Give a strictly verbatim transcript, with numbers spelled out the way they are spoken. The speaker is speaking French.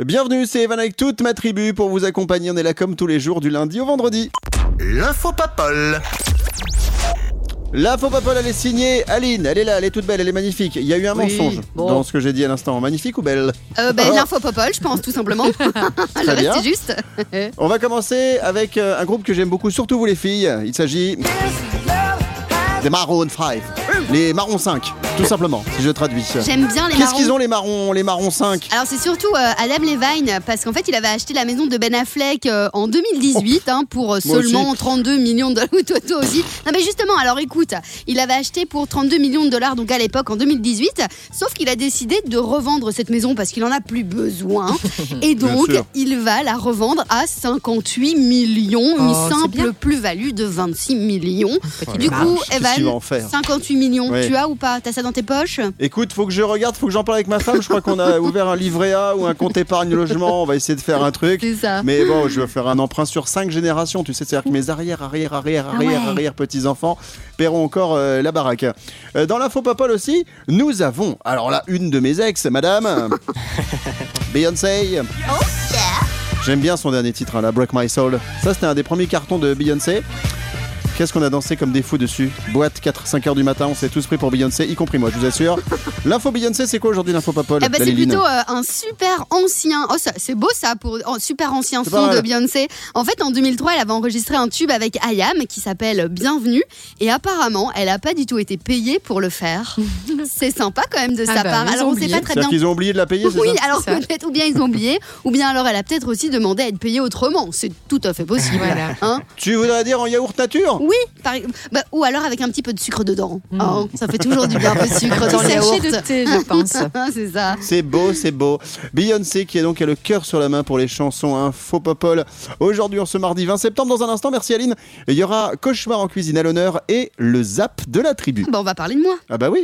Bienvenue, c'est Evan avec toute ma tribu pour vous accompagner. On est là comme tous les jours du lundi au vendredi. L'info papole. L'info papole, elle est signée Aline. Elle est là, elle est toute belle, elle est magnifique. Il y a eu un Oui, mensonge bon. dans ce que j'ai dit à l'instant. Magnifique ou belle? Euh, ben, L'info popole, je pense, tout simplement. Le reste, bien. c'est juste. On va commencer avec euh, un groupe que j'aime beaucoup, surtout vous les filles. Il s'agit des Maroon cinq. Les Marrons cinq, tout simplement, si je traduis. J'aime bien les Qu'est-ce marrons. qu'ils ont les marrons, les marrons cinq? Alors c'est surtout euh, Adam Levine, parce qu'en fait il avait acheté la maison de Ben Affleck euh, en deux mille dix-huit hein, pour euh, Moi seulement aussi. trente-deux millions de dollars. Toi, toi aussi. Non mais justement, alors écoute, il avait acheté pour trente-deux millions de dollars donc à l'époque en deux mille dix-huit, sauf qu'il a décidé de revendre cette maison parce qu'il en a plus besoin et donc sûr. il va la revendre à cinquante-huit millions, une Oh, c'est simple bien. plus-value de vingt-six millions. Petit Du marge. coup, Qu'est-ce qu'il va en Evan, faire? cinquante-huit millions, Ouais. tu as ou pas? T'as ça dans tes poches? Écoute, faut que je regarde, faut que j'en parle avec ma femme. Je crois qu'on a ouvert un livret A ou un compte épargne logement. On va essayer de faire un truc. C'est ça. Mais bon, je vais faire un emprunt sur cinq générations. Tu sais, c'est-à-dire que mes arrière, arrière, arrière, Ah arrière, ouais. arrière petits-enfants paieront encore euh, la baraque. Euh, dans l'info papole aussi, nous avons, alors là, une de mes ex, madame, Beyoncé. J'aime bien son dernier titre, hein, la Break My Soul. Ça, c'était un des premiers cartons de Beyoncé. Qu'est-ce qu'on a dansé comme des fous dessus? Boîte quatre cinq heures du matin, on s'est tous pris pour Beyoncé, y compris moi, je vous assure. L'info Beyoncé, c'est quoi aujourd'hui l'info papole? Eh ben, la c'est Léline plutôt euh, un super ancien. Oh, ça, c'est beau ça pour un super ancien C'est pas son mal. de Beyoncé. En fait, en deux mille trois, elle avait enregistré un tube avec I A M qui s'appelle Bienvenue. Et apparemment, elle n'a pas du tout été payée pour le faire. C'est sympa quand même de Ah sa bah, part. ils Alors, ont on sait oublié. pas très C'est-à-dire bien. qu'ils ont oublié de la payer, c'est Oui, ça? alors ça. peut-être, ou bien ils ont oublié, ou bien alors elle a peut-être aussi demandé à être payée autrement. C'est tout à fait possible. Voilà. Hein Tu voudrais dire en yaourt nature? oui, par- bah, ou alors avec un petit peu de sucre dedans. Hein, ça fait toujours du bien un peu de sucre dans le Sachet yaourt. de thé, je pense. C'est ça. C'est beau, c'est beau. Beyoncé qui est donc a le cœur sur la main pour les chansons Info Popol. Aujourd'hui, en ce mardi vingt septembre, dans un instant, merci Aline. Il y aura Cauchemar en cuisine à l'honneur et le zap de la tribu. Bah, on va parler de moi. Ah bah oui.